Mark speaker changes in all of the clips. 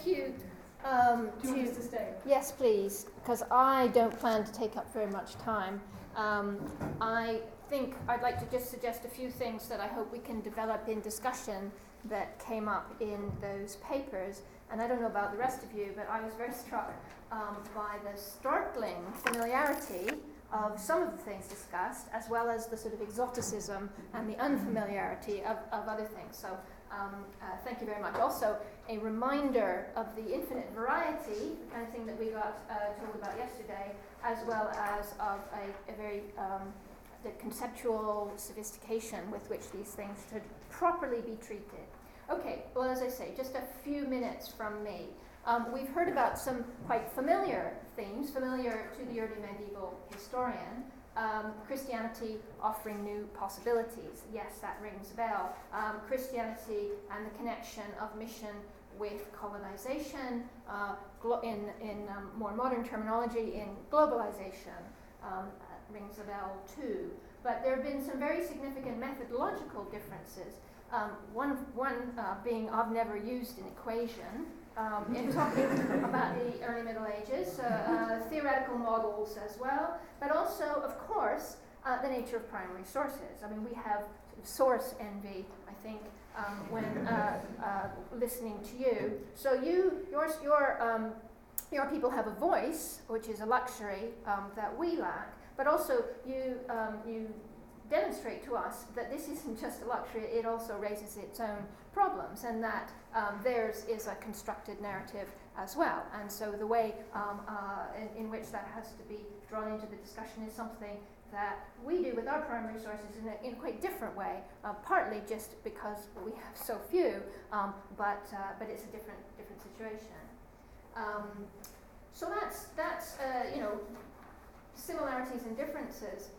Speaker 1: you
Speaker 2: Do you want us to stay?
Speaker 1: Yes, please, because I don't plan to take up very much time. I think I'd like to just suggest a few things that I hope we can develop in discussion that came up in those papers. And I don't know about the rest of you, but I was very struck by the startling familiarity of some of the things discussed, as well as the sort of exoticism and the unfamiliarity of other things. So thank you very much. Also, a reminder of the infinite variety, the kind of thing that we got told about yesterday, as well as of a very the conceptual sophistication with which these things should properly be treated. Okay, well, as I say, just a few minutes from me. We've heard about some quite familiar themes, familiar to the early medieval historian. Christianity offering new possibilities. Yes, that rings a bell. Christianity and the connection of mission with colonization, in more modern terminology, in globalization, rings a bell too. But there have been some very significant methodological differences. One being I've never used an equation in talking about the early Middle Ages, theoretical models as well, but also, of course, the nature of primary sources. I mean, we have sort of source envy, I think, when listening to you. So your people have a voice, which is a luxury that we lack, but also you demonstrate to us that this isn't just a luxury, it also raises its own problems, and that theirs is a constructed narrative as well. And so the way in which that has to be drawn into the discussion is something that we do with our primary sources in a quite different way, partly just because we have so few, but it's a different situation. So that's similarities and differences.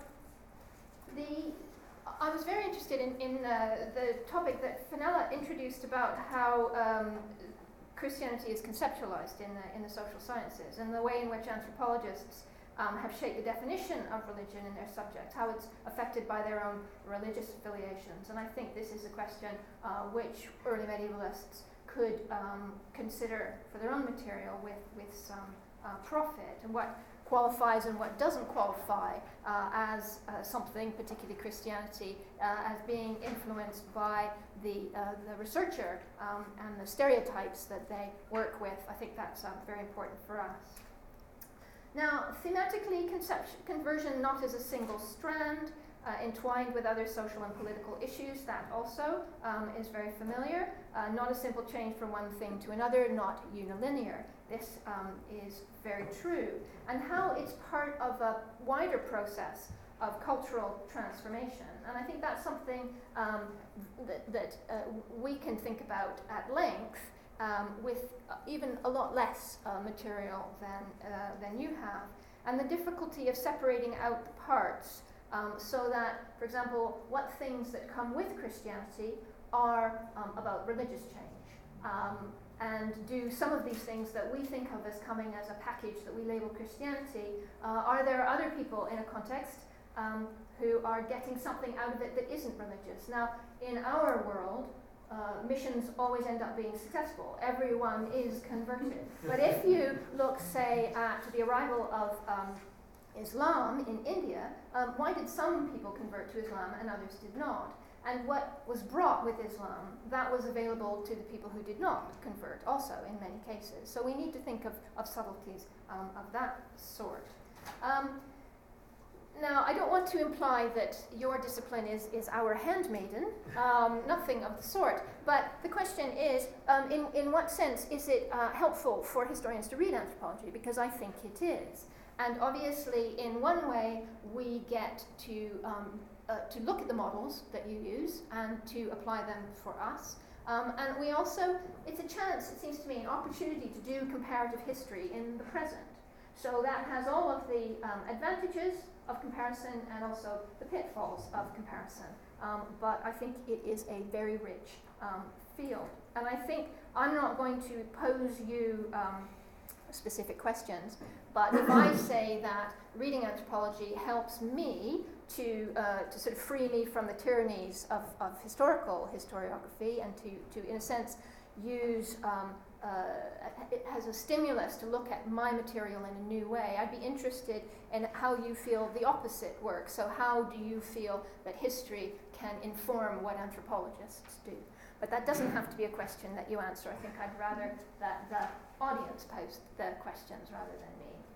Speaker 1: I was very interested in the topic that Fenella introduced about how Christianity is conceptualized in the social sciences, and the way in which anthropologists have shaped the definition of religion in their subject, how it's affected by their own religious affiliations. And I think this is a question which early medievalists could consider for their own material with some profit, and what qualifies and what doesn't qualify as something, particularly Christianity, as being influenced by the researcher and the stereotypes that they work with. I think that's very important for us. Now, thematically, conversion not as a single strand, entwined with other social and political issues, that also is very familiar. Not a simple change from one thing to another, not unilinear. This is very true. And how it's part of a wider process of cultural transformation. And I think that's something that we can think about at length with even a lot less material than you have. And the difficulty of separating out the parts so that, for example, what things that come with Christianity are about religious change. And do some of these things that we think of as coming as a package that we label Christianity, are there other people in a context who are getting something out of it that isn't religious? Now, in our world, missions always end up being successful. Everyone is converted. But if you look, say, at the arrival of Islam in India, why did some people convert to Islam and others did not? And what was brought with Islam, that was available to the people who did not convert also in many cases. So we need to think of subtleties of that sort. Now, I don't want to imply that your discipline is our handmaiden, nothing of the sort. But the question is, in what sense is it helpful for historians to read anthropology? Because I think it is. And obviously, in one way, we get to look at the models that you use and to apply them for us. And we also, it's a chance, it seems to me, an opportunity to do comparative history in the present. So that has all of the advantages of comparison and also the pitfalls of comparison. But I think it is a very rich field. And I think I'm not going to pose you specific questions, but if I say that reading anthropology helps me to sort of free me from the tyrannies of historical historiography and to in a sense, use it has a stimulus to look at my material in a new way. I'd be interested in how you feel the opposite works. So how do you feel that history can inform what anthropologists do? But that doesn't have to be a question that you answer. I think I'd rather that the audience post the questions rather than me.